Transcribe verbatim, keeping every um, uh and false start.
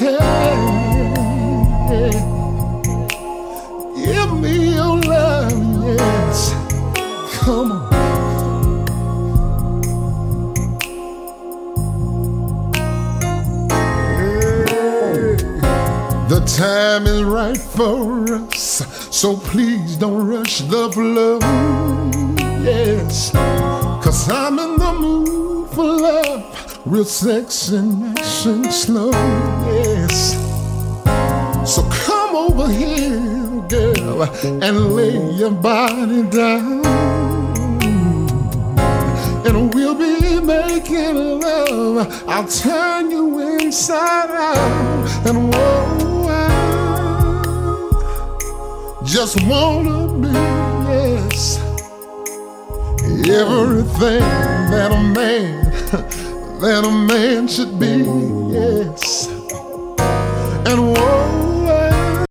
can. Give me your love, yes. Come on. The time is right for us, so please don't rush the flow. Yes, cause I'm in the mood for love, real sex and action slow. Yes, so come over here, girl, and lay your body down, and we'll be making love. I'll turn you inside out, and whoa, just wanna be, yes, everything that a man, that a man should be, yes, and whoa.